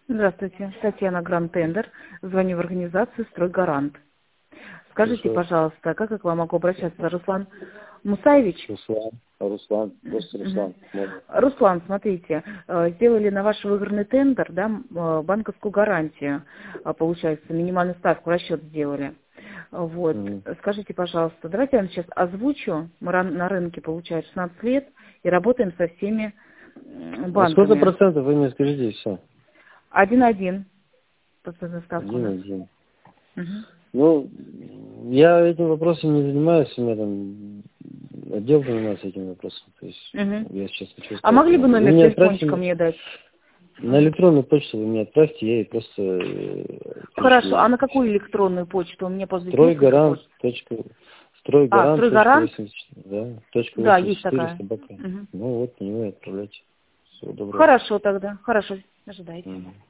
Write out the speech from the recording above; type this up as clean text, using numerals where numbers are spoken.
Здравствуйте, Татьяна Гранд-Тендер. Звоню в организацию «Стройгарант». Скажите, пожалуйста, как я к вам могу обращаться? Руслан Мусаевич? Руслан, просто Руслан. Руслан, смотрите, сделали на ваш выигранный тендер, да, банковскую гарантию, получается, минимальную ставку, расчет сделали. Вот. Скажите, пожалуйста, давайте я вам сейчас озвучу. Мы на рынке, получается, 16 лет и работаем со всеми банками. А сколько процентов вы мне скажите, и все? 1,1 процентная ставка у нас. 1,1. Ну, я этим вопросом не занимаюсь, у меня там отдел занимается этим вопросом. То есть я сейчас хочу сказать, А могли бы номер телефончика мне дать? На электронную почту вы мне отправьте, я ей просто... Хорошо, а на какую электронную почту? У меня после Стройгарант. Стройгарант? Да, Да, есть такая. Ну вот, на него и отправляйте. Всего доброго. Хорошо тогда, хорошо, ожидайте.